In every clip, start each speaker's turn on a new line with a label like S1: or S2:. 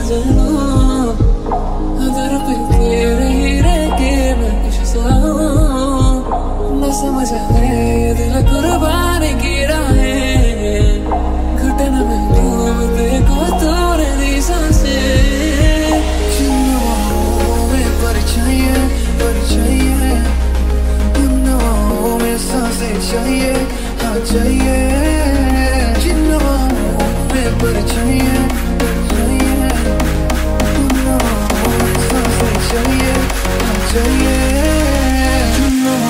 S1: जानू, अगर पे तेरे ही रह के मैं कुछ सलाऊं, न समझ आए ये दिल कुर्बानी की राहें, घुटन में डूबते को तोड़े दी सांसें, जिन्हों में परछाइयां परछाइयां, उन्हों में सांसें चाहिए हाँ चाहिए, जिन्हों में परछाइयां परछाइयां, उन्हों में सांसें चाहिए हाँ चाहिए, जिन्हों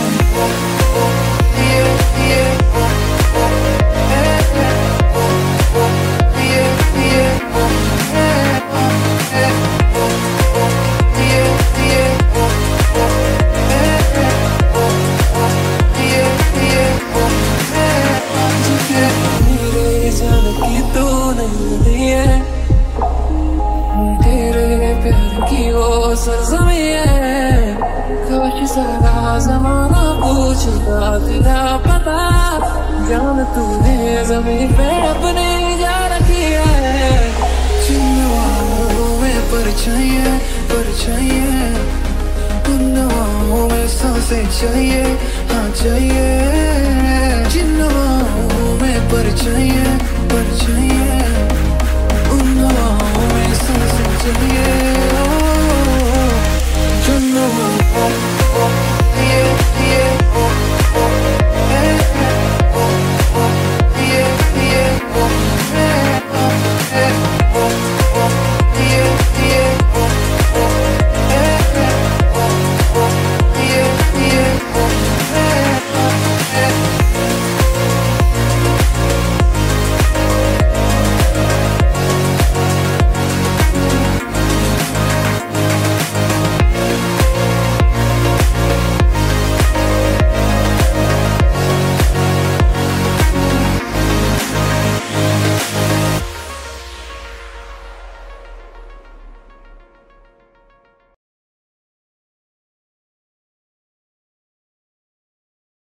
S1: सरज़मी है, काश सारा ज़माना पूछता तेरा पता, जान तूने ज़मीन पे अपने जा रखी है, जिन्हों में परछाइयां परछाइयां, उन्हों में सांसें चाहिए हाँ चाहिए।